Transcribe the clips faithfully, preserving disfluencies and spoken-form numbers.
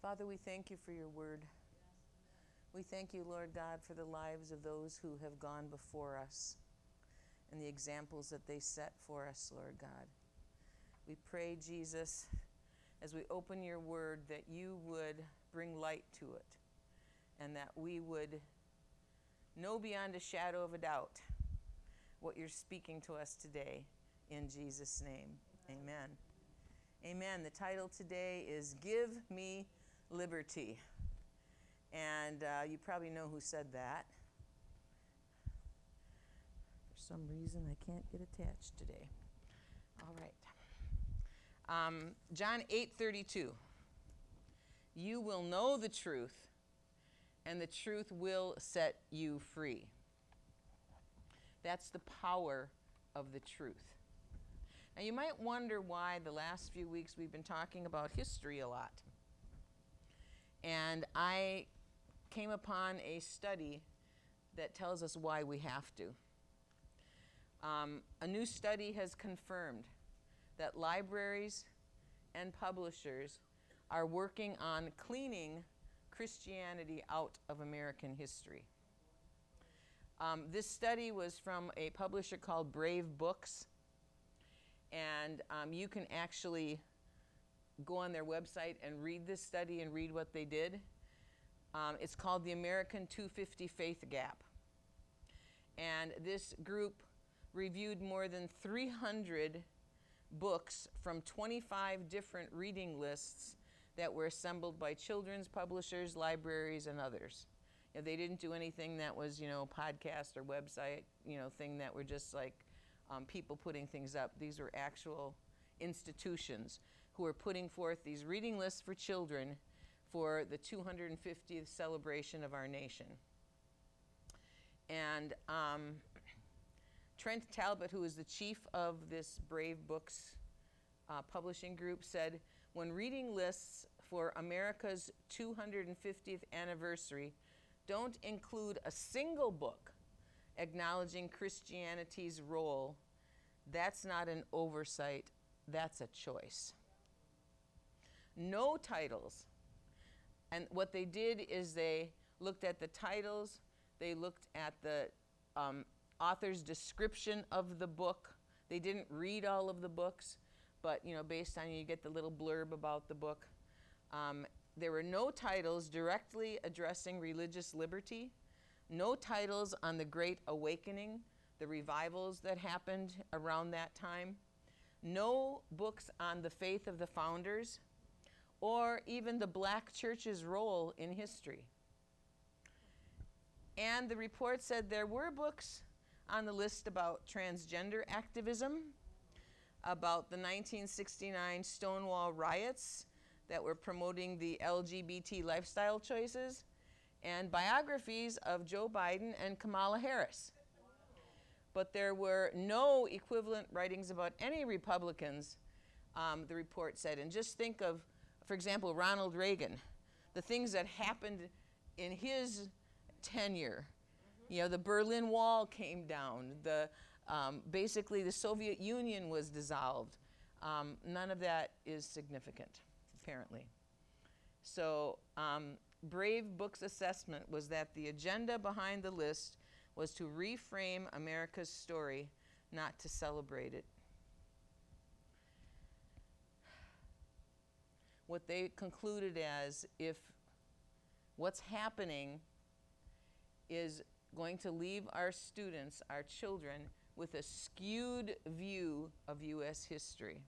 Father, we thank you for your word. We thank you, Lord God, for the lives of those who have gone before us and the examples that they set for us, Lord God. We pray, Jesus, as we open your word, that you would bring light to it and that we would know beyond a shadow of a doubt what you're speaking to us today. In Jesus' name, amen. Amen. The title today is Give Me Liberty. And uh, you probably know who said that. For some reason, I can't get attached today. All right. Um, John eight thirty-two. You will know the truth, and the truth will set you free. That's the power of the truth. Now, you might wonder why the last few weeks we've been talking about history a lot. And I came upon a study that tells us why we have to. Um, a new study has confirmed that libraries and publishers are working on cleaning Christianity out of American history. Um, this study was from a publisher called Brave Books, and um, you can actually go on their website and read this study and read what they did. Um, it's called the American two fifty Faith Gap. And this group reviewed more than three hundred books from twenty-five different reading lists that were assembled by children's publishers, libraries, and others. You know, they didn't do anything that was, you know, podcast or website, you know, thing that were just like um, people putting things up. These were actual institutions who are putting forth these reading lists for children for the two hundred fiftieth celebration of our nation. And um, Trent Talbot, who is the chief of this Brave Books uh, publishing group, said, when reading lists for America's two hundred fiftieth anniversary don't include a single book acknowledging Christianity's role, that's not an oversight, that's a choice. No titles. And what they did is they looked at the titles, they looked at the um, author's description of the book. They didn't read all of the books, but you know, based on you get the little blurb about the book. Um, there were no titles directly addressing religious liberty, no titles on the Great Awakening, the revivals that happened around that time, no books on the faith of the founders, or even the black church's role in history. And the report said there were books on the list about transgender activism, about the nineteen sixty-nine Stonewall riots that were promoting the L G B T lifestyle choices, and biographies of Joe Biden and Kamala Harris. But there were no equivalent writings about any Republicans, um, the report said. And just think of, for example, Ronald Reagan, the things that happened in his tenure. Mm-hmm. You know, the Berlin Wall came down, the um, basically the Soviet Union was dissolved. Um, none of that is significant, apparently. So um, Brave Books' assessment was that the agenda behind the list was to reframe America's story, not to celebrate it. What they concluded as if what's happening is going to leave our students, our children, with a skewed view of U S history.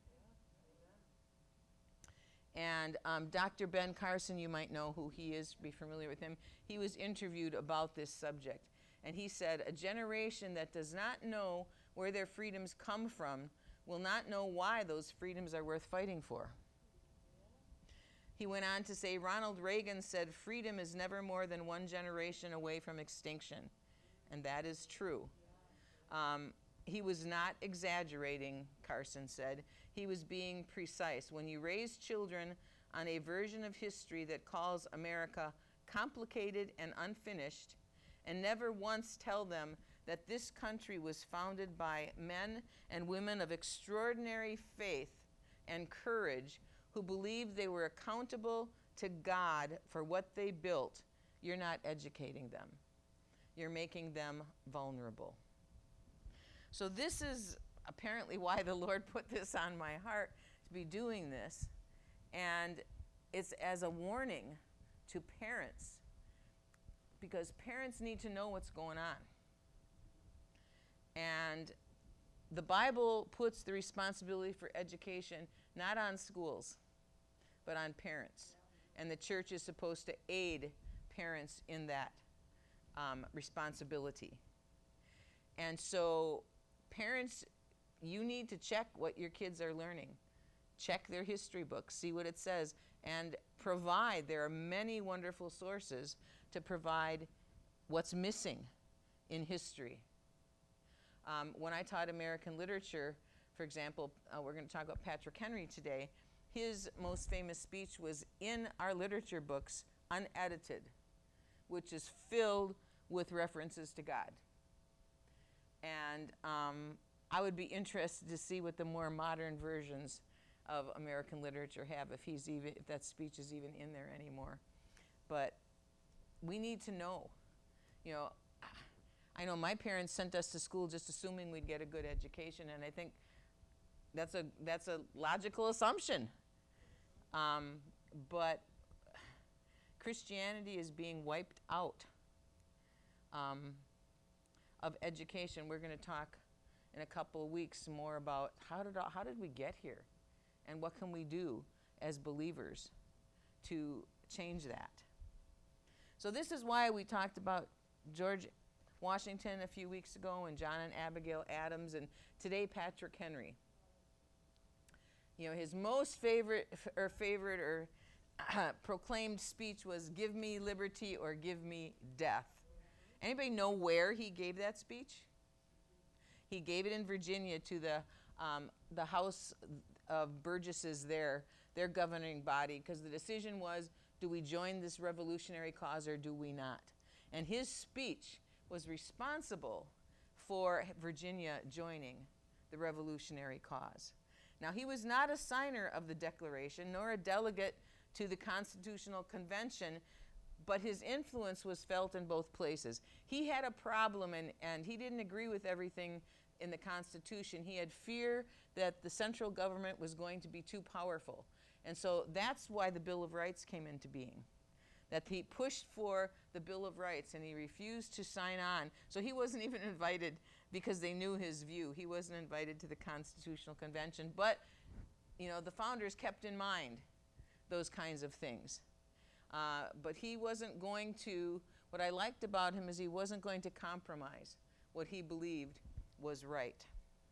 And um, Doctor Ben Carson, you might know who he is, be familiar with him. He was interviewed about this subject. And he said, a generation that does not know where their freedoms come from will not know why those freedoms are worth fighting for. He went on to say, Ronald Reagan said, freedom is never more than one generation away from extinction. And that is true. Um, he was not exaggerating, Carson said. He was being precise. When you raise children on a version of history that calls America complicated and unfinished, and never once tell them that this country was founded by men and women of extraordinary faith and courage who believed they were accountable to God for what they built, you're not educating them. You're making them vulnerable. So this is apparently why the Lord put this on my heart to be doing this. And it's as a warning to parents, because parents need to know what's going on. And the Bible puts the responsibility for education not on schools, but on parents. And the church is supposed to aid parents in that um, responsibility. And so parents, you need to check what your kids are learning. Check their history books, see what it says, and provide. There are many wonderful sources to provide what's missing in history. Um, when I taught American literature, for example, uh, we're going to talk about Patrick Henry today. His most famous speech was in our literature books, unedited, which is filled with references to God. And um, I would be interested to see what the more modern versions of American literature have, if he's even, if that speech is even in there anymore. But we need to know. You know, I know my parents sent us to school just assuming we'd get a good education, and I think that's a that's a logical assumption. Um, but Christianity is being wiped out um, of education. We're going to talk in a couple of weeks more about how did how did we get here, and what can we do as believers to change that. So this is why we talked about George Washington a few weeks ago, and John and Abigail Adams, and today Patrick Henry. You know, his most favorite or favorite or uh, proclaimed speech was, "Give me liberty or give me death." Anybody know where he gave that speech? He gave it in Virginia to the um, the House of Burgesses there, their governing body, because the decision was, do we join this revolutionary cause or do we not? And his speech was responsible for Virginia joining the revolutionary cause. Now, he was not a signer of the Declaration, nor a delegate to the Constitutional Convention, but his influence was felt in both places. He had a problem, and, and he didn't agree with everything in the Constitution. He had fear that the central government was going to be too powerful. And so that's why the Bill of Rights came into being. That he pushed for the Bill of Rights, and he refused to sign on. So he wasn't even invited because they knew his view. He wasn't invited to the Constitutional Convention. But, you know, the founders kept in mind those kinds of things. Uh, but he wasn't going to, what I liked about him is he wasn't going to compromise what he believed was right.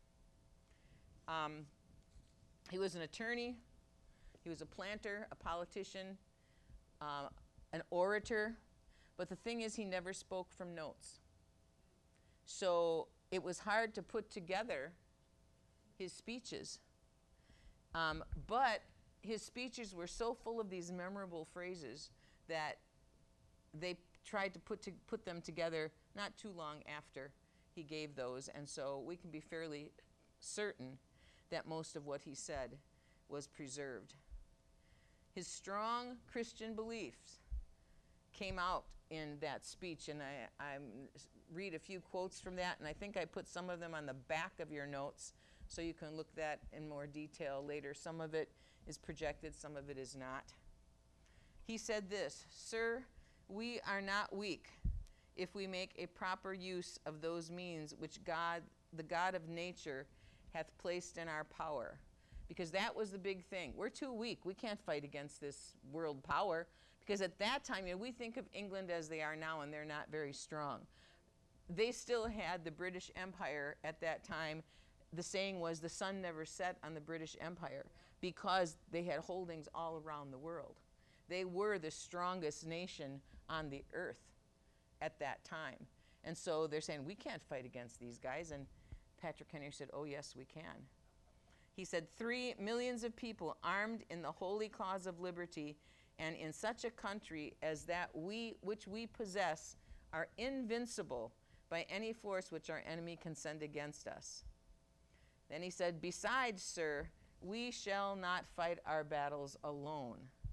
Um, he was an attorney. He was a planter, a politician, uh, an orator, but the thing is he never spoke from notes. So it was hard to put together his speeches. Um, but his speeches were so full of these memorable phrases that they tried to put, to put them together not too long after he gave those, and so we can be fairly certain that most of what he said was preserved. His strong Christian beliefs came out in that speech, and I, I read a few quotes from that, and I think I put some of them on the back of your notes so you can look that in more detail later. Some of it is projected, some of it is not. He said this, "Sir, we are not weak if we make a proper use of those means which God, the God of nature, hath placed in our power." Because that was the big thing. We're too weak. We can't fight against this world power. Because at that time, you know, we think of England as they are now, and they're not very strong. They still had the British Empire at that time. The saying was the sun never set on the British Empire because they had holdings all around the world. They were the strongest nation on the earth at that time. And so they're saying, we can't fight against these guys. And Patrick Henry said, oh, yes, we can. He said, three millions of people armed in the holy cause of liberty, and in such a country as that we which we possess are invincible by any force which our enemy can send against us. Then he said, besides, sir, we shall not fight our battles alone,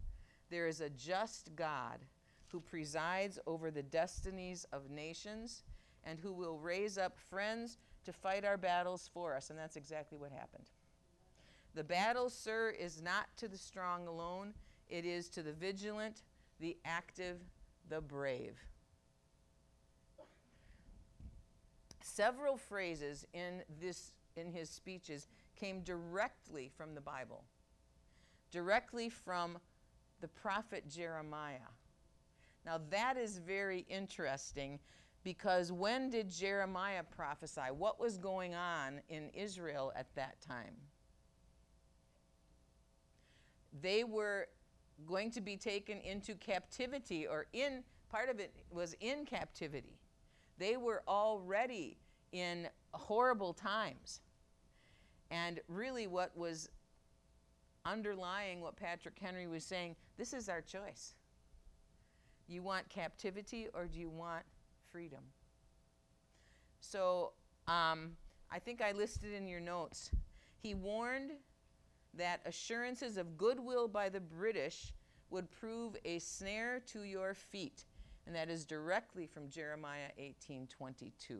There is a just God who presides over the destinies of nations and who will raise up friends to fight our battles for us. And that's exactly what happened. The battle, sir, is not to the strong alone. It is to the vigilant, the active, the brave. Several phrases in this in his speeches came directly from the Bible, directly from the prophet Jeremiah. Now that is very interesting, because when did Jeremiah prophesy? What was going on in Israel at that time? They were going to be taken into captivity, or in, part of it was in captivity. They were already in horrible times. And really what was underlying what Patrick Henry was saying, this is our choice. You want captivity or do you want freedom? So um, I think I listed in your notes, he warned that assurances of goodwill by the British would prove a snare to your feet. And that is directly from Jeremiah eighteen twenty-two.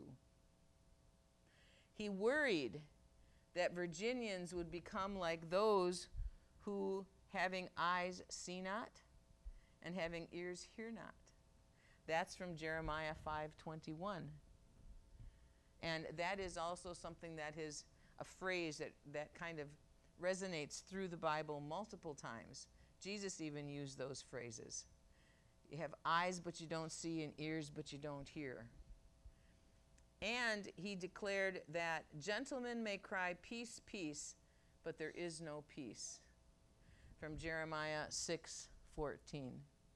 He worried that Virginians would become like those who, having eyes, see not, and having ears, hear not. That's from Jeremiah five twenty-one. And that is also something that is a phrase that, that kind of resonates through the Bible multiple times. Jesus even used those phrases. You have eyes, but you don't see, and ears, but you don't hear. And he declared that gentlemen may cry, peace, peace, but there is no peace. From Jeremiah six fourteen.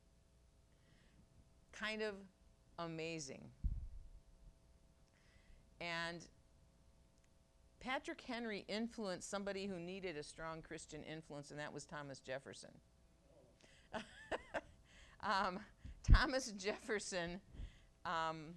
Kind of amazing. And Patrick Henry influenced somebody who needed a strong Christian influence, and that was Thomas Jefferson. um, Thomas Jefferson, um,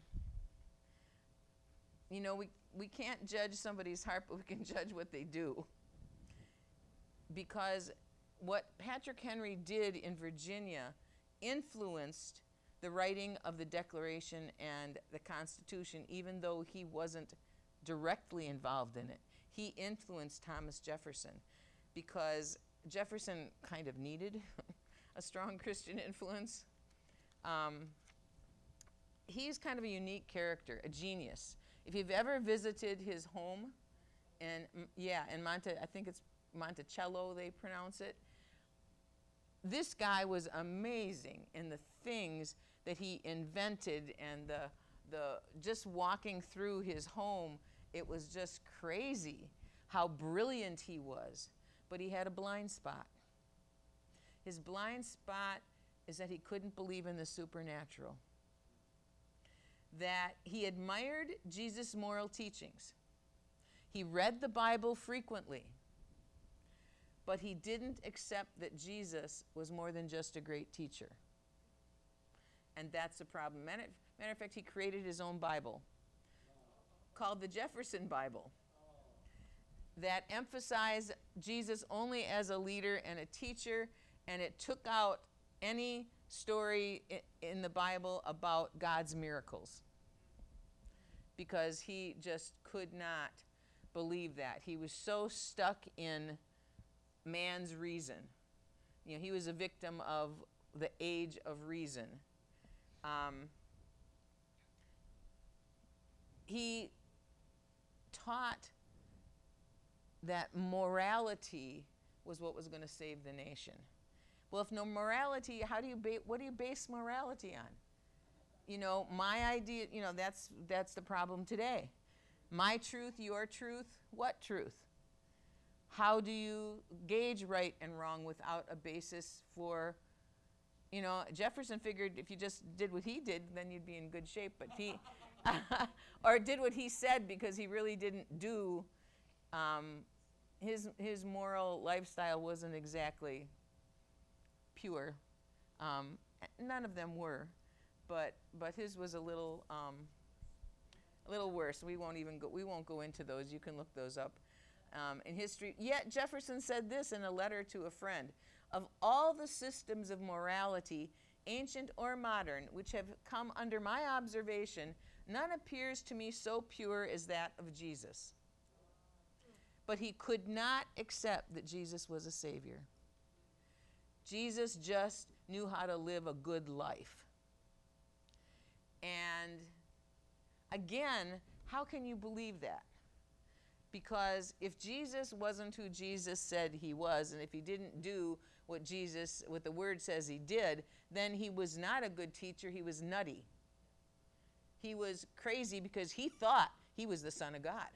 you know, we, we can't judge somebody's heart, but we can judge what they do. Because what Patrick Henry did in Virginia influenced the writing of the Declaration and the Constitution, even though he wasn't directly involved in it. He influenced Thomas Jefferson because Jefferson kind of needed a strong Christian influence. Um, he's kind of a unique character, a genius. If you've ever visited his home, in, yeah, in Monte, I think it's Monticello they pronounce it, this guy was amazing in the things that he invented, and the, the just walking through his home, it was just crazy how brilliant he was. But he had a blind spot. His blind spot is that he couldn't believe in the supernatural. That he admired Jesus' moral teachings. He read the Bible frequently. But he didn't accept that Jesus was more than just a great teacher. And that's the problem. Matter, matter of fact, he created his own Bible called the Jefferson Bible that emphasized Jesus only as a leader and a teacher, and it took out any story in the Bible about God's miracles because he just could not believe that. He was so stuck in man's reason. You know, he was a victim of the age of reason. Um, he taught that morality was what was going to save the nation. Well, if no morality, how do you ba- what do you base morality on? You know, my idea, you know, that's that's the problem today. My truth, your truth, what truth? How do you gauge right and wrong without a basis for, you know, Jefferson figured if you just did what he did, then you'd be in good shape, but he, or did what he said because he really didn't do, um, his, his moral lifestyle wasn't exactly pure. Um, none of them were, but, but his was a little, um, a little worse. We won't even go, we won't go into those. You can look those up. Um, in history, yet Jefferson said this in a letter to a friend. Of all the systems of morality, ancient or modern, which have come under my observation, none appears to me so pure as that of Jesus. But he could not accept that Jesus was a Savior. Jesus just knew how to live a good life. And again, how can you believe that? Because if Jesus wasn't who Jesus said he was, and if he didn't do what Jesus, what the word says he did, then he was not a good teacher, he was nutty. He was crazy because he thought he was the Son of God.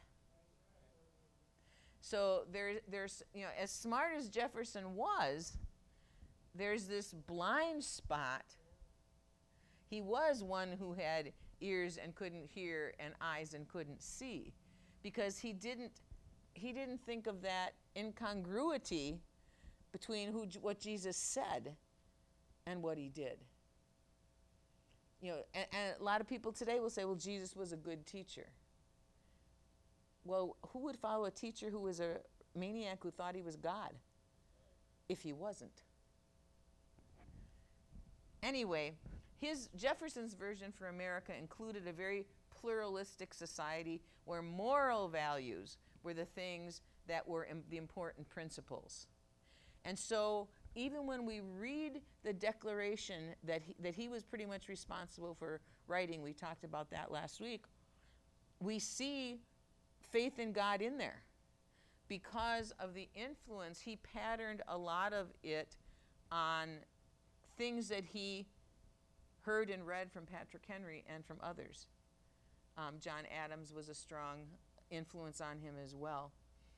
So there, there's, you know, as smart as Jefferson was, there's this blind spot. He was one who had ears and couldn't hear and eyes and couldn't see, because he didn't, he didn't think of that incongruity between who, what Jesus said and what he did. You know, and, and a lot of people today will say, well, Jesus was a good teacher. Well, who would follow a teacher who was a maniac who thought he was God if he wasn't? Anyway, his Jefferson's version for America included a very pluralistic society where moral values were the things that were im- the important principles. And so even when we read the declaration that he, that he was pretty much responsible for writing, we talked about that last week, we see faith in God in there. Because of the influence, he patterned a lot of it on things that he heard and read from Patrick Henry and from others. Um, John Adams was a strong influence on him as well.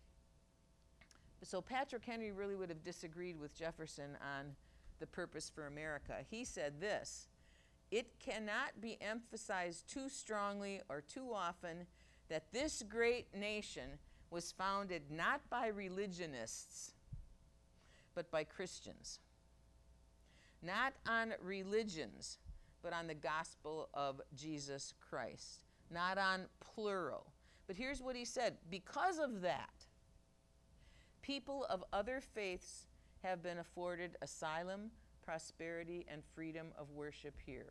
So Patrick Henry really would have disagreed with Jefferson on the purpose for America. He said this: "It cannot be emphasized too strongly or too often that this great nation was founded not by religionists, but by Christians. Not on religions, but on the gospel of Jesus Christ. Not on plural." But here's what he said: because of that, people of other faiths have been afforded asylum, prosperity, and freedom of worship here.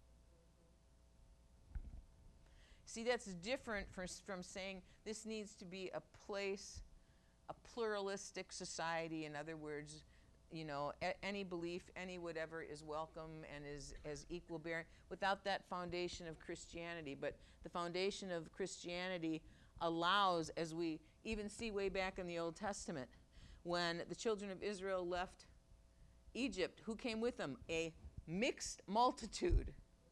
See, that's different for, from saying this needs to be a place, a pluralistic society. In other words, you know, a- any belief, any whatever is welcome and is as equal bearing, without that foundation of Christianity. But the foundation of Christianity allows, as we even see way back in the Old Testament, when the children of Israel left Egypt, who came with them? A mixed multitude,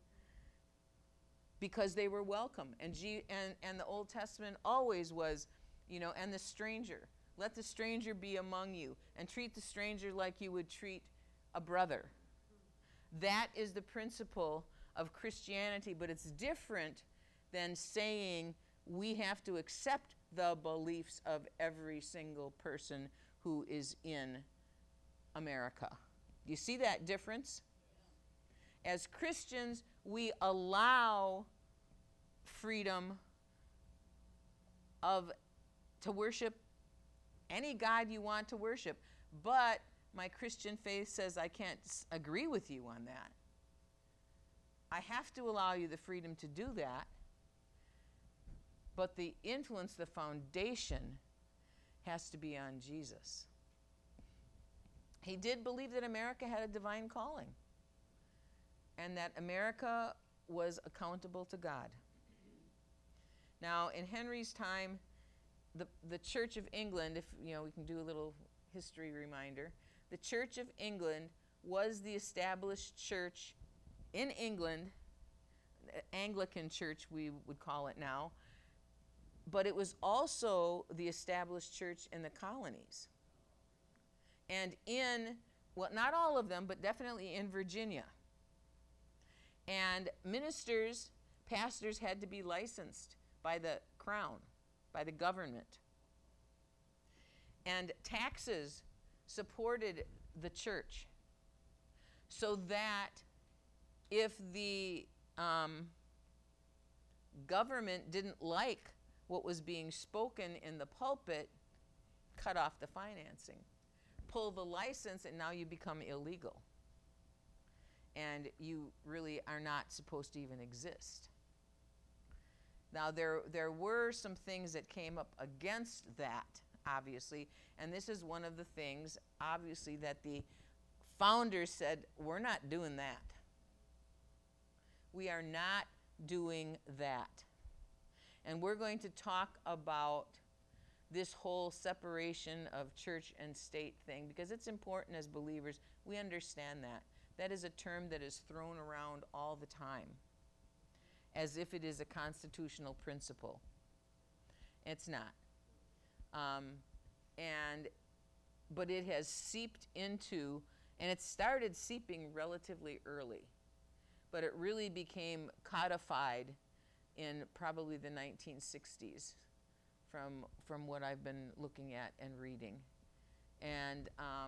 because they were welcome. And, G- and, and the Old Testament always was, you know, and the stranger. Let the stranger be among you, and treat the stranger like you would treat a brother. That is the principle of Christianity, but it's different than saying we have to accept the beliefs of every single person who is in America. Do you see that difference? As Christians, we allow freedom of to worship any God you want to worship, but my Christian faith says I can't s- agree with you on that. I have to allow you the freedom to do that, but the influence, the foundation, has to be on Jesus. He did believe that America had a divine calling, and that America was accountable to God. Now, in Henry's time, the, the Church of England, if you know, we can do a little history reminder, the Church of England was the established church in England, Anglican church we would call it now, but it was also the established church in the colonies. And in, well, not all of them, but definitely in Virginia. And ministers, pastors had to be licensed by the crown, by the government. And taxes supported the church, so that if the um, government didn't like what was being spoken in the pulpit, cut off the financing. pull the license and now you become illegal. And you really are not supposed to even exist. Now, there, there were some things that came up against that, obviously, and this is one of the things, obviously, that the founders said, we're not doing that. We are not doing that. And we're going to talk about this whole separation of church and state thing, because it's important as believers, we understand that. That is a term that is thrown around all the time, as if it is a constitutional principle. It's not. Um, and, but it has seeped into, and it started seeping relatively early, but it really became codified in probably the nineteen sixties from, from what I've been looking at and reading. And um,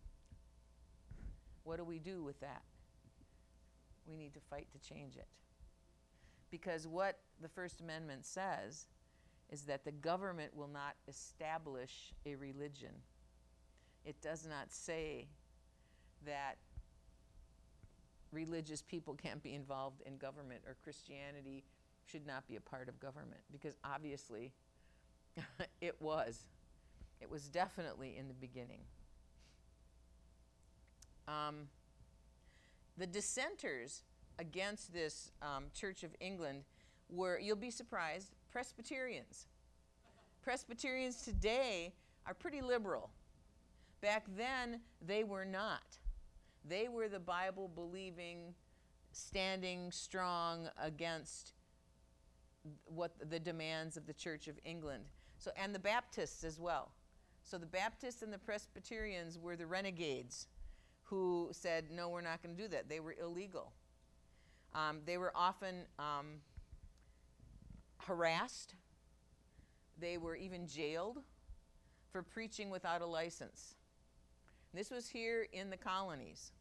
what do we do with that? We need to fight to change it. Because what the First Amendment says is that the government will not establish a religion. It does not say that religious people can't be involved in government or Christianity should not be a part of government, because obviously it was. It was definitely in the beginning. Um, the dissenters against this um, Church of England were, you'll be surprised, Presbyterians. Presbyterians today are pretty liberal. Back then, they were not. They were the Bible-believing, standing strong against what the demands of the Church of England. So, and the Baptists as well. So the Baptists and the Presbyterians were the renegades who said, no, we're not going to do that. They were illegal. Um, they were often um, harassed. They were even jailed for preaching without a license. This was here in the colonies.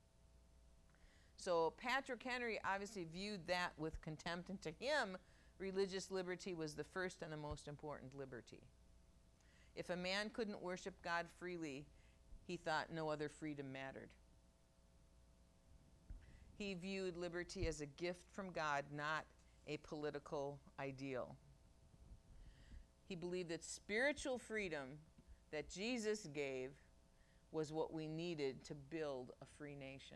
So Patrick Henry obviously viewed that with contempt, and to him, religious liberty was the first and the most important liberty. If a man couldn't worship God freely, he thought no other freedom mattered. He viewed liberty as a gift from God, not a political ideal. He believed that spiritual freedom that Jesus gave was what we needed to build a free nation.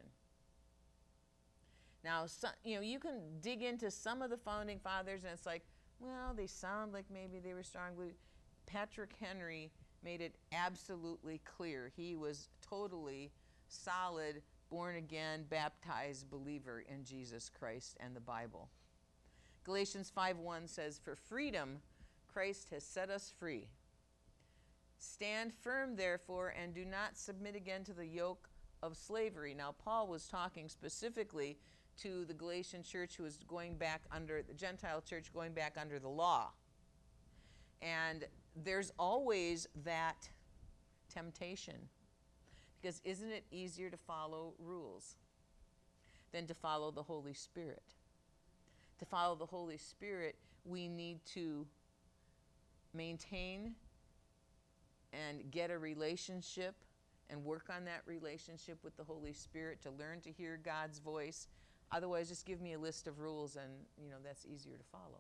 Now, so, you know, you can dig into some of the founding fathers, and it's like, well, they sound like maybe they were strong. Patrick Henry made it absolutely clear. He was totally solid, born-again, baptized believer in Jesus Christ and the Bible. Galatians five one says, for freedom, Christ has set us free. Stand firm, therefore, and do not submit again to the yoke of slavery. Now, Paul was talking specifically to the Galatian church who was going back under, the Gentile church going back under the law. And there's always that temptation, because isn't it easier to follow rules than to follow the Holy Spirit? To follow the Holy Spirit, we need to maintain and get a relationship and work on that relationship with the Holy Spirit to learn to hear God's voice. Otherwise, just give me a list of rules and, you know, that's easier to follow.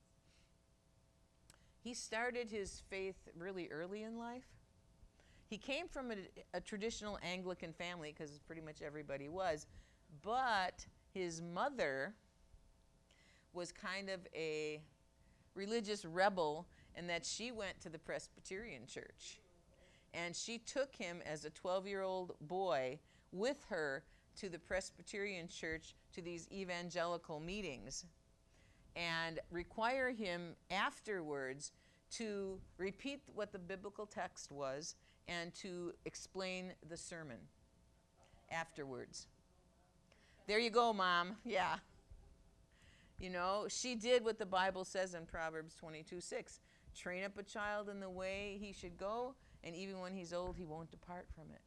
He started his faith really early in life. He came from a, a traditional Anglican family, because pretty much everybody was, but his mother was kind of a religious rebel in that she went to the Presbyterian church. And she took him as a twelve-year-old boy with her to the Presbyterian church, to these evangelical meetings, and require him afterwards to repeat what the biblical text was and to explain the sermon afterwards. There you go, Mom. Yeah. You know, she did what the Bible says in Proverbs twenty-two six. Train up a child in the way he should go, and even when he's old, he won't depart from it.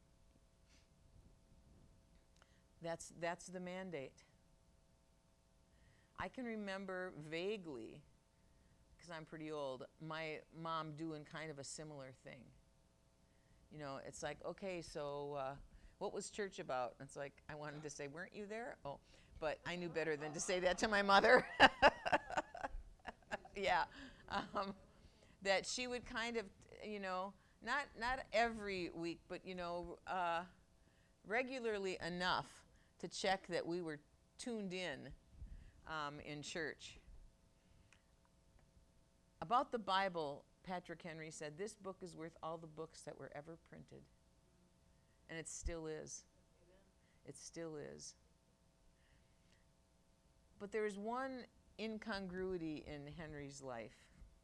That's, that's the mandate. I can remember vaguely, because I'm pretty old, my mom doing kind of a similar thing. You know, it's like, okay, so uh, what was church about? It's like, I wanted to say, weren't you there? Oh, but I knew better than to say that to my mother. Yeah. Um, that she would kind of, you know, not, not every week, but, you know, uh, regularly enough to check that we were tuned in um, in church. About the Bible, Patrick Henry said, this book is worth all the books that were ever printed. And it still is. It still is. But there is one incongruity in Henry's life.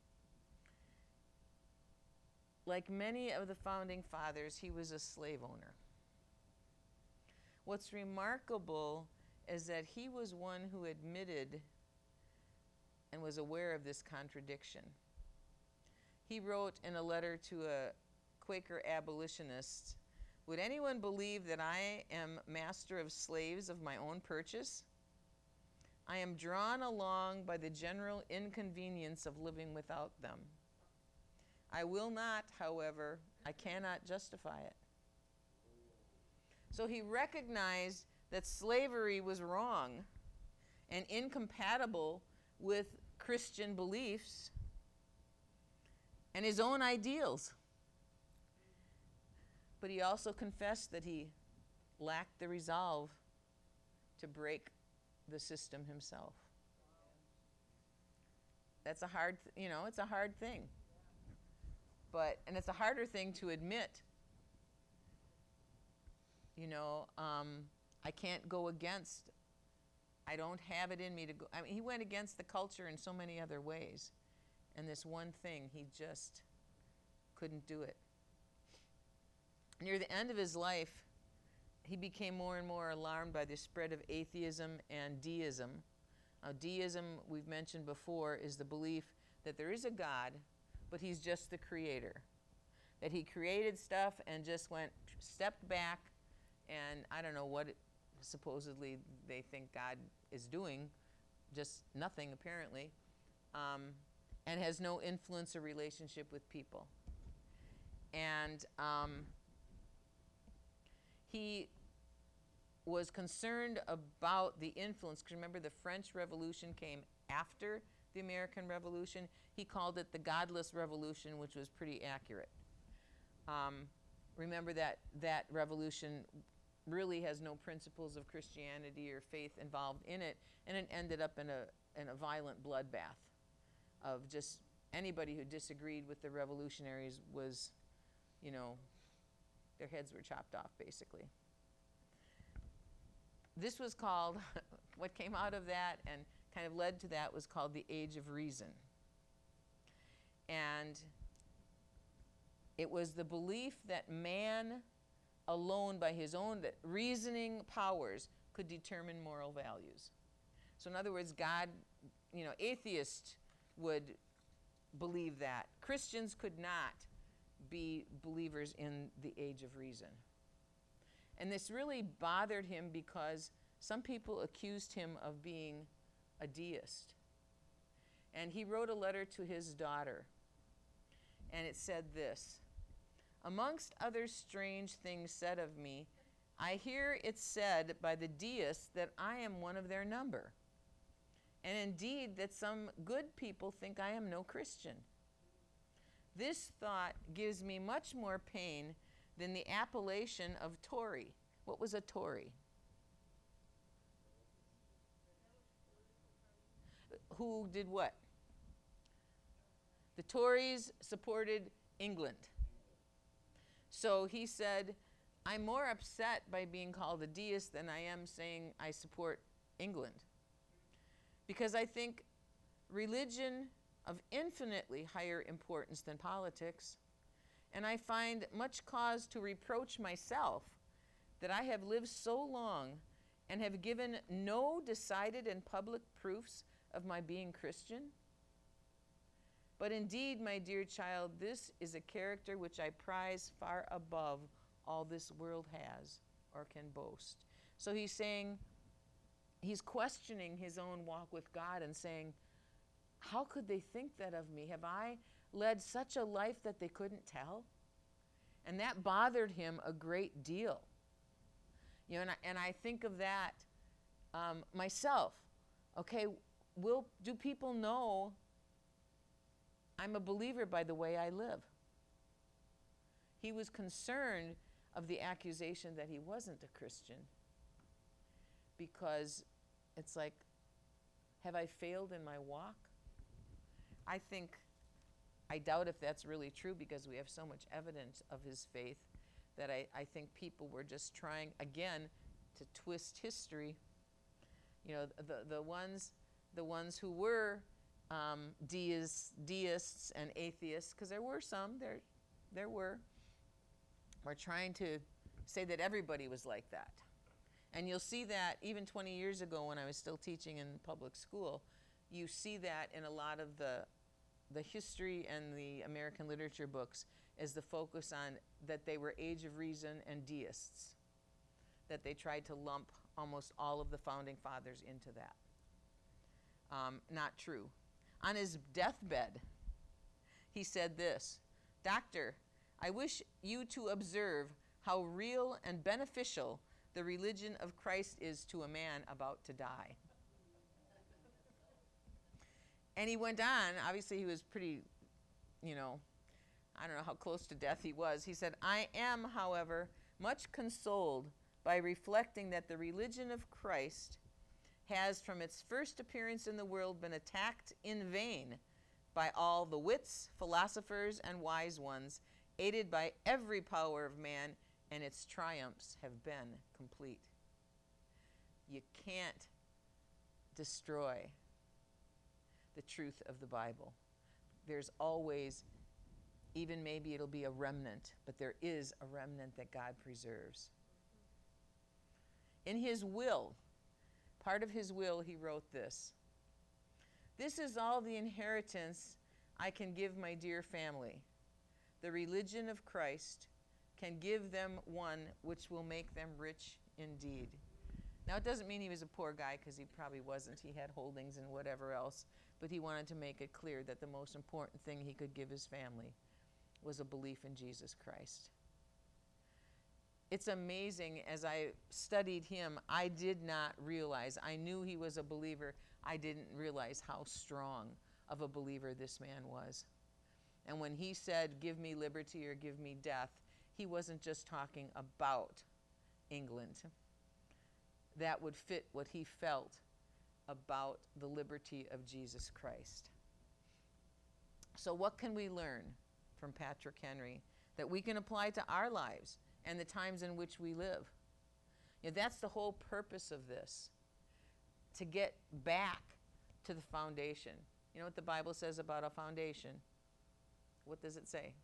Like many of the founding fathers, he was a slave owner. What's remarkable is that he was one who admitted and was aware of this contradiction. He wrote in a letter to a Quaker abolitionist, "Would anyone believe that I am master of slaves of my own purchase? I am drawn along by the general inconvenience of living without them. I will not, however, I cannot justify it." So he recognized that slavery was wrong and incompatible with Christian beliefs and his own ideals. But he also confessed that he lacked the resolve to break the system himself. That's a hard, th- you know, it's a hard thing. But, and it's a harder thing to admit. You know, um, I can't go against, I don't have it in me to go. I mean, he went against the culture in so many other ways. And this one thing, he just couldn't do it. Near the end of his life, he became more and more alarmed by the spread of atheism and deism. Now, deism, we've mentioned before, is the belief that there is a God, but he's just the creator. That he created stuff and just went, stepped back, and I don't know what it, supposedly they think God is doing, just nothing apparently, um, and has no influence or relationship with people. And um, he was concerned about the influence, because remember the French Revolution came after the American Revolution. He called it the godless revolution, which was pretty accurate. Um, remember that that revolution really has no principles of Christianity or faith involved in it, and it ended up in a in a violent bloodbath of just anybody who disagreed with the revolutionaries was, you know, their heads were chopped off, basically. This was called, what came out of that and kind of led to that was called the Age of Reason. And it was the belief that man alone by his own, that reasoning powers could determine moral values. So in other words, God, you know, atheists would believe that. Christians could not be believers in the Age of Reason. And this really bothered him because some people accused him of being a deist. And he wrote a letter to his daughter, and it said this: "Amongst other strange things said of me, I hear it said by the deists that I am one of their number, and indeed that some good people think I am no Christian. This thought gives me much more pain than the appellation of Tory." What was a Tory? Who did what? The Tories supported England. So he said, I'm more upset by being called a deist than I am saying I support England. Because I think religion of infinitely higher importance than politics, and I find much cause to reproach myself that I have lived so long and have given no decided and public proofs of my being Christian. But indeed, my dear child, this is a character which I prize far above all this world has or can boast. So he's saying, he's questioning his own walk with God and saying, how could they think that of me? Have I led such a life that they couldn't tell? And that bothered him a great deal. You know, and I, and I think of that um, myself. Okay, will do people know I'm a believer by the way I live? He was concerned of the accusation that he wasn't a Christian, because it's like, have I failed in my walk? I think, I doubt if that's really true, because we have so much evidence of his faith that I, I think people were just trying, again, to twist history. You know, the, the ones the ones who were um, deists, deists and atheists, because there were some, there, there were, were trying to say that everybody was like that. And you'll see that even twenty years ago when I was still teaching in public school, you see that in a lot of the the history and the American literature books, as the focus on that they were Age of Reason and deists, that they tried to lump almost all of the founding fathers into that. Um, not true. On his deathbed, he said this, "Doctor, I wish you to observe how real and beneficial the religion of Christ is to a man about to die." And he went on, obviously he was pretty, you know, I don't know how close to death he was. He said, "I am, however, much consoled by reflecting that the religion of Christ has from its first appearance in the world been attacked in vain by all the wits, philosophers, and wise ones, aided by every power of man, and its triumphs have been complete." You can't destroy the truth of the Bible. There's always, even maybe it'll be a remnant, but there is a remnant that God preserves. In his will, part of his will, he wrote this, "This is all the inheritance I can give my dear family. The religion of Christ can give them one which will make them rich indeed." Now, it doesn't mean he was a poor guy, because he probably wasn't. He had holdings and whatever else. But he wanted to make it clear that the most important thing he could give his family was a belief in Jesus Christ. It's amazing, as I studied him, I did not realize, I knew he was a believer, I didn't realize how strong of a believer this man was. And when he said, "Give me liberty or give me death," he wasn't just talking about England. That would fit what he felt about the liberty of Jesus Christ. So what can we learn from Patrick Henry that we can apply to our lives and the times in which we live? You know, that's the whole purpose of this, to get back to the foundation. You know what the Bible says about a foundation? What does it say?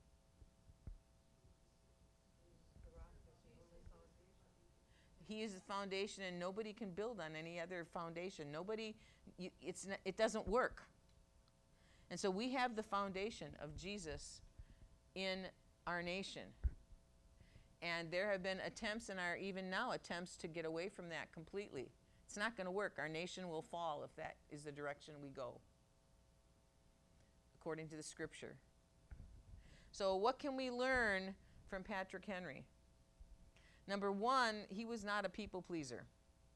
He is the foundation, and nobody can build on any other foundation. Nobody, you, it's not, it doesn't work. And so we have the foundation of Jesus in our nation. And there have been attempts, and are even now attempts, to get away from that completely. It's not going to work. Our nation will fall if that is the direction we go, according to the scripture. So what can we learn from Patrick Henry? Number one, he was not a people pleaser.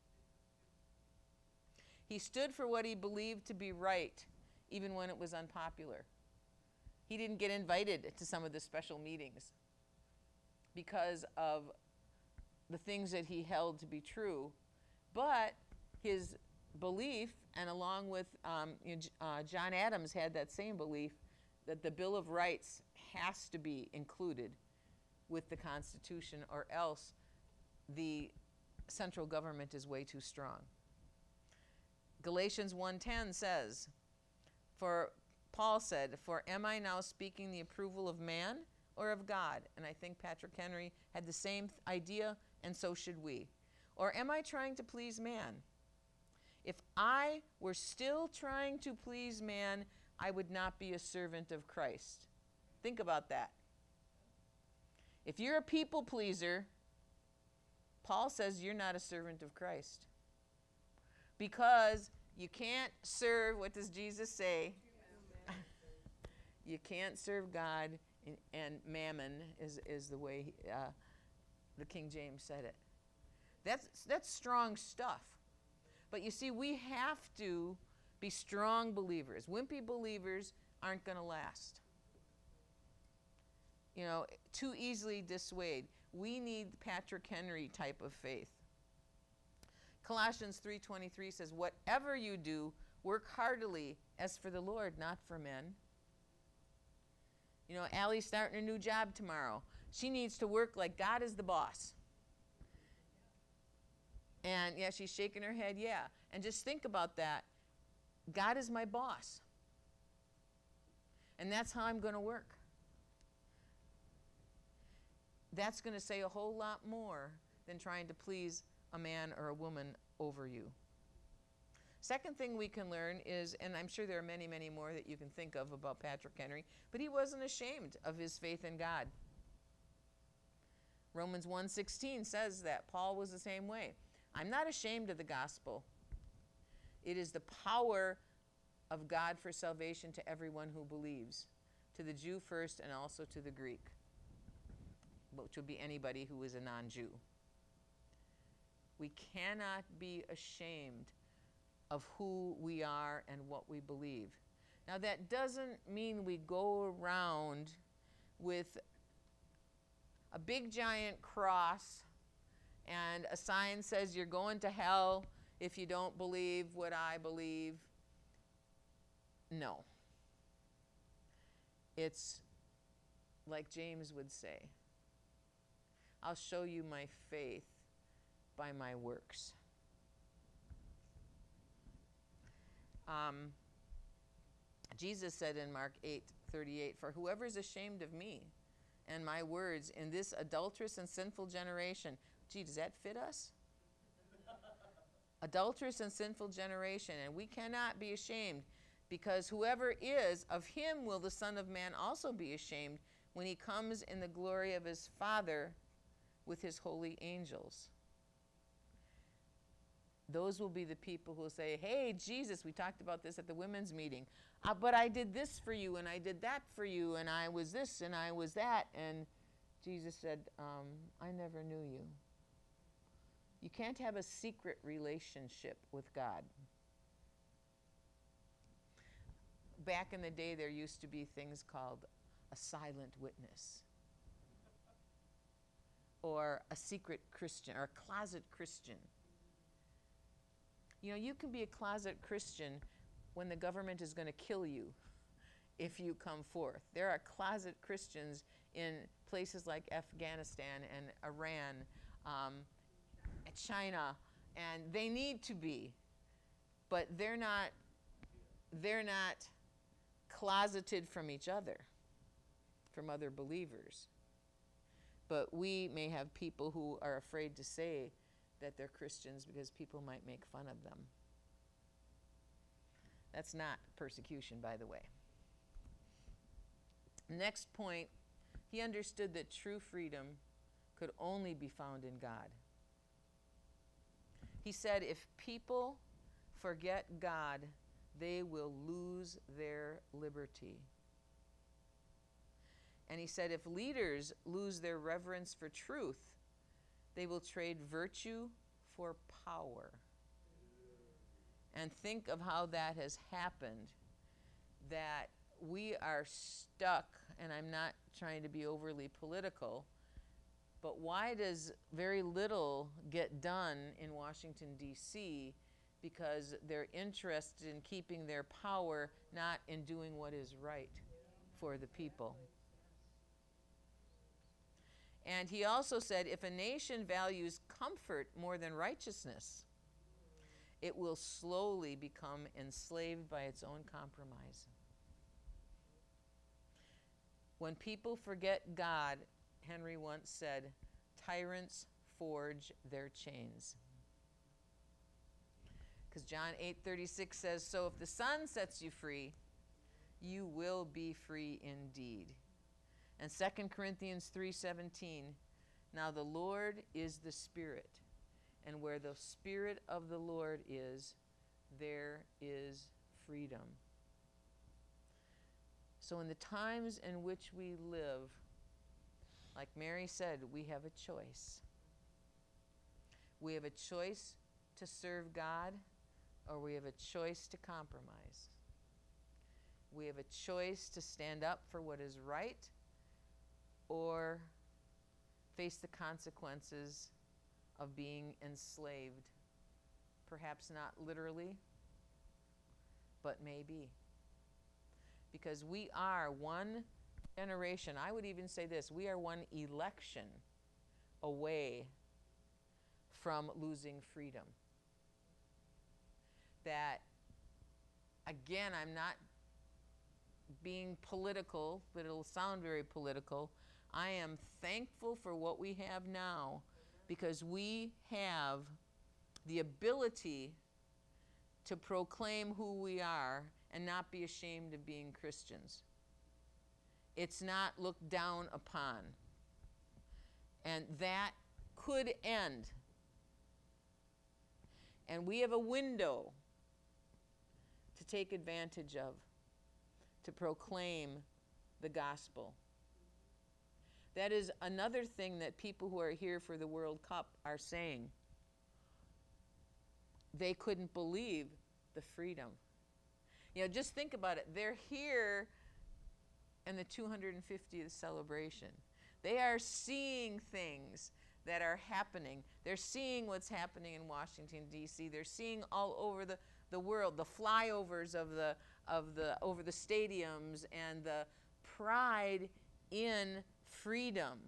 He stood for what he believed to be right, even when it was unpopular. He didn't get invited to some of the special meetings because of the things that he held to be true, but his belief, and along with um, you know, uh, John Adams had that same belief, that the Bill of Rights has to be included with the Constitution, or else the central government is way too strong. Galatians one ten says, for Paul said, "For am I now speaking the approval of man or of God?" And I think Patrick Henry had the same idea, and so should we. Or am I trying to please man? If I were still trying to please man, I would not be a servant of Christ. Think about that. If you're a people pleaser, Paul says you're not a servant of Christ. Because you can't serve, what does Jesus say? You can't serve God and, and mammon is, is the way uh, the King James said it. That's, that's strong stuff. But you see, we have to be strong believers. Wimpy believers aren't going to last. You know, too easily dissuade. We need Patrick Henry type of faith. Colossians three twenty-three says, whatever you do, work heartily as for the Lord, not for men. You know, Allie's starting a new job tomorrow. She needs to work like God is the boss. And yeah, she's shaking her head, yeah. And just think about that. God is my boss. And that's how I'm going to work. That's going to say a whole lot more than trying to please a man or a woman over you. Second thing we can learn is, and I'm sure there are many, many more that you can think of about Patrick Henry, but he wasn't ashamed of his faith in God. Romans one sixteen says that. Paul was the same way. I'm not ashamed of the gospel. It is the power of God for salvation to everyone who believes, to the Jew first and also to the Greek, which would be anybody who is a non-Jew. We cannot be ashamed of who we are and what we believe. Now, that doesn't mean we go around with a big giant cross and a sign says you're going to hell if you don't believe what I believe. No. It's like James would say, I'll show you my faith by my works. Um, Jesus said in Mark eight thirty-eight, for whoever is ashamed of me and my words in this adulterous and sinful generation. Gee, does that fit us? Adulterous and sinful generation. And we cannot be ashamed, because whoever is, of him will the Son of Man also be ashamed when he comes in the glory of his Father with his holy angels. Those will be the people who will say, hey, Jesus, we talked about this at the women's meeting, uh, but I did this for you, and I did that for you, and I was this, and I was that. And Jesus said, um, I never knew you. You can't have a secret relationship with God. Back in the day, there used to be things called a silent witness, or a secret Christian, or a closet Christian. You know, you can be a closet Christian when the government is going to kill you if you come forth. There are closet Christians in places like Afghanistan and Iran, um, and China, and they need to be, but they're not, they're not closeted from each other, from other believers. But we may have people who are afraid to say that they're Christians because people might make fun of them. That's not persecution, by the way. Next point, he understood that true freedom could only be found in God. He said, if people forget God, they will lose their liberty. And he said, if leaders lose their reverence for truth, they will trade virtue for power. And think of how that has happened, that we are stuck, and I'm not trying to be overly political, but why does very little get done in Washington, D C? Because they're interested in keeping their power, not in doing what is right for the people. And he also said, if a nation values comfort more than righteousness, it will slowly become enslaved by its own compromise. When people forget God, Henry once said, tyrants forge their chains. Because John eight thirty-six says, so if the Son sets you free, you will be free indeed. And Second Corinthians three seventeen, now the Lord is the Spirit, and where the Spirit of the Lord is, there is freedom. So in the times in which we live, like Mary said, we have a choice. We have a choice to serve God, or we have a choice to compromise. We have a choice to stand up for what is right, or face the consequences of being enslaved. Perhaps not literally, but maybe. Because we are one generation, I would even say this, we are one election away from losing freedom. That, again, I'm not being political, but it'll sound very political. I am thankful for what we have now, because we have the ability to proclaim who we are and not be ashamed of being Christians. It's not looked down upon. And that could end. And we have a window to take advantage of, to proclaim the gospel. That is another thing that people who are here for the World Cup are saying. They couldn't believe the freedom. You know, just think about it. They're here in the two hundred fiftieth celebration. They are seeing things that are happening. They're seeing what's happening in Washington, D C They're seeing all over the, the world, the flyovers of the of the over the stadiums, and the pride in freedom.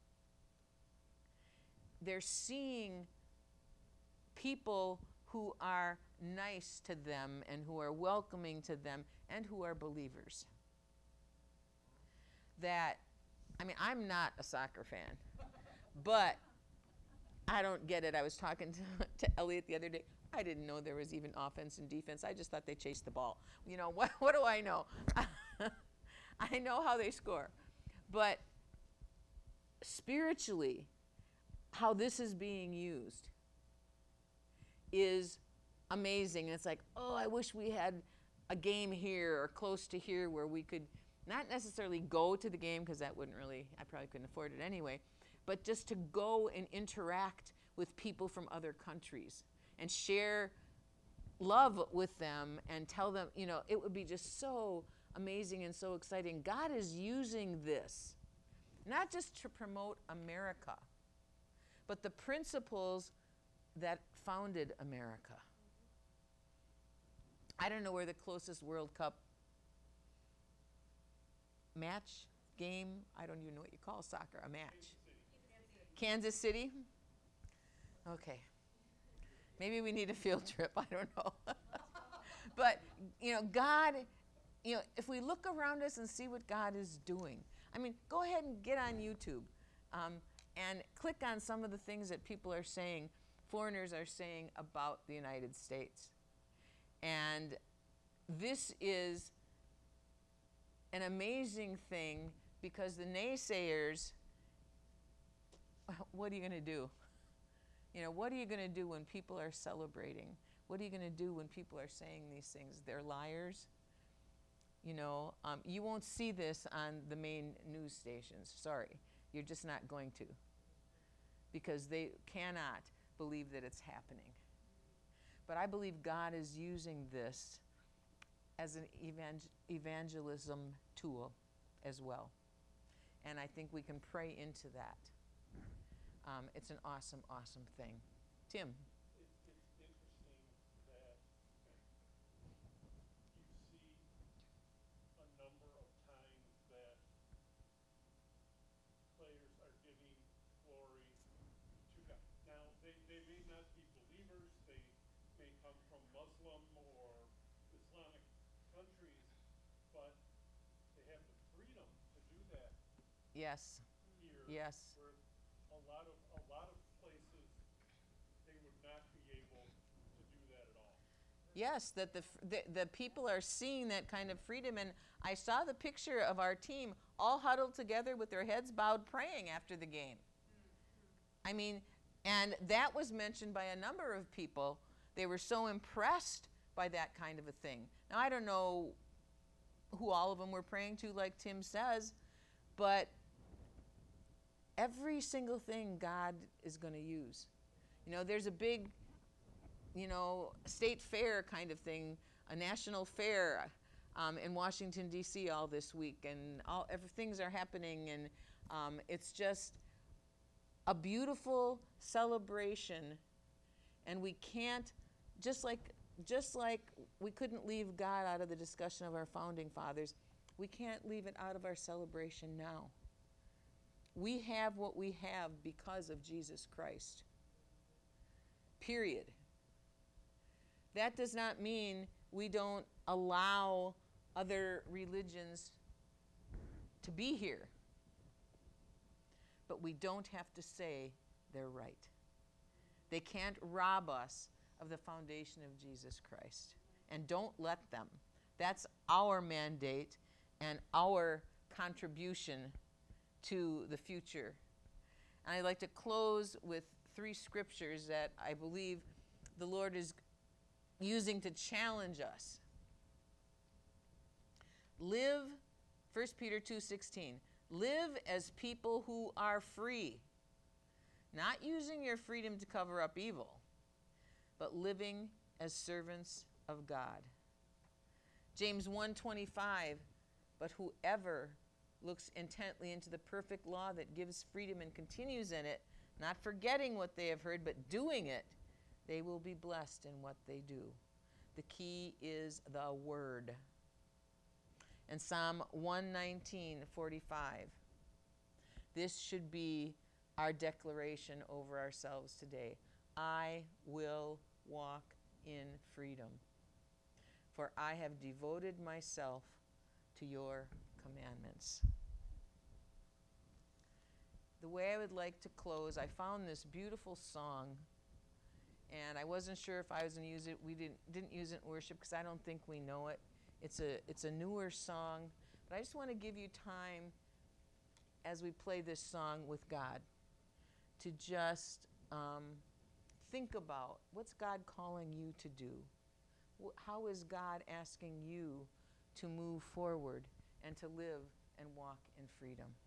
They're seeing people who are nice to them and who are welcoming to them and who are believers. That, I mean, I'm not a soccer fan, but I don't get it. I was talking to, to Elliot the other day. I didn't know there was even offense and defense. I just thought they chased the ball. You know, what, what do I know? I know how they score. But spiritually, how this is being used is amazing. And it's like, oh, I wish we had a game here or close to here where we could not necessarily go to the game, because that wouldn't really, I probably couldn't afford it anyway, but just to go and interact with people from other countries and share love with them and tell them, you know, it would be just so amazing and so exciting. God is using this not just to promote America, but the principles that founded America. I don't know where the closest World Cup match, game, I don't even know what you call soccer, a match. Kansas City? Okay. Maybe we need a field trip, I don't know. But, you know, God, you know, if we look around us and see what God is doing, I mean, go ahead and get on YouTube um, and click on some of the things that people are saying, foreigners are saying about the United States. And this is an amazing thing, because the naysayers, what are you going to do? You know, what are you going to do when people are celebrating? What are you going to do when people are saying these things? They're liars. You know, um, you won't see this on the main news stations. Sorry, you're just not going to, because they cannot believe that it's happening. But I believe God is using this as an evangel- evangelism tool as well. And I think we can pray into that. Um, it's an awesome, awesome thing. Tim. It, it's interesting that you see a number of times that players are giving glory to God. Now, they, they may not be believers. They may come from Muslim or Islamic countries, but they have the freedom to do that Yes. here. Yes. Where a lot of a lot of places they would not be able to do that at all. Yes, that the, f- the the people are seeing that kind of freedom. And I saw the picture of our team all huddled together with their heads bowed praying after the game. I mean, and that was mentioned by a number of people. They were so impressed by that kind of a thing. Now, I don't know who all of them were praying to, like Tim says, but every single thing God is going to use. You know, there's a big, you know, state fair kind of thing, a national fair um, in Washington, D C all this week, and all every, things are happening, and um, it's just a beautiful celebration, and we can't, just like, just like we couldn't leave God out of the discussion of our founding fathers, we can't leave it out of our celebration now. We have what we have because of Jesus Christ. Period. That does not mean we don't allow other religions to be here. But we don't have to say they're right. They can't rob us of the foundation of Jesus Christ. And don't let them. That's our mandate and our contribution to the future. And I'd like to close with three scriptures that I believe the Lord is using to challenge us. Live, First Peter two sixteen, live as people who are free, not using your freedom to cover up evil, but living as servants of God. James one twenty-five, but whoever looks intently into the perfect law that gives freedom and continues in it, not forgetting what they have heard, but doing it, they will be blessed in what they do. The key is the word. And Psalm one nineteen forty-five. This should be our declaration over ourselves today. I will walk in freedom, for I have devoted myself to your commandments. The way I would like to close, I found this beautiful song, and I wasn't sure if I was going to use it. We didn't didn't use it in worship because I don't think we know it. It's a it's a newer song, but I just want to give you time as we play this song with God to just um, think about, what's God calling you to do? How is God asking you to move forward and to live and walk in freedom?